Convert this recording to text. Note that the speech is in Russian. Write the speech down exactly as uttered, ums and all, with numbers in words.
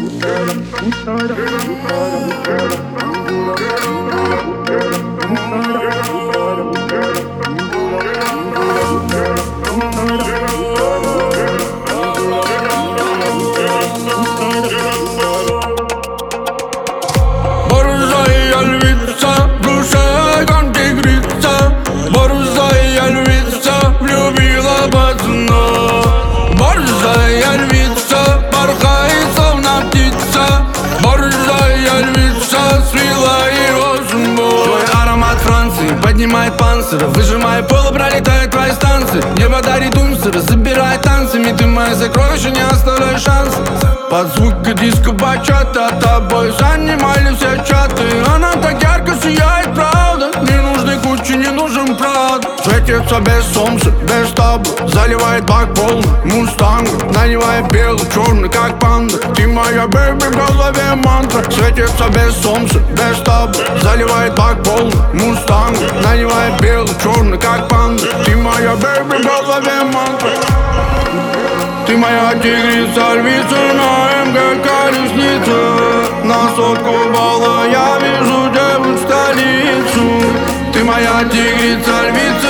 Борзая львица, в душе огонь тигрица. Борзая львица, влюбила пацана. Борзая львица, порхает словно птица. Борзая львица, свела его судьбу. Твой аромат Франции поднимает панцирь, выжимая поло, пролетает твои станции. Небо дарит унцеры, забирает танцами. Ты мои сокровища, не оставляй шанс. Под звук диско бачата тобой занимали все чаты. Она так ярко сияет, правда. Не нужны кучи, не нужен прад. Светится без солнца, без табла, заливает бак полный мустанг, наливает белый, черный, как панда. Ты моя бэйби, в голове мантра. Светится без солнца, без табла, заливает бак полный мустанг, наливает белый, черный, как панда. Ты моя бэйби, в голове мантра. Ты моя тигрица, львица, на эм гэ колесница. На сотку балла я вижу девушку столицу. Ты моя тигрица, львица.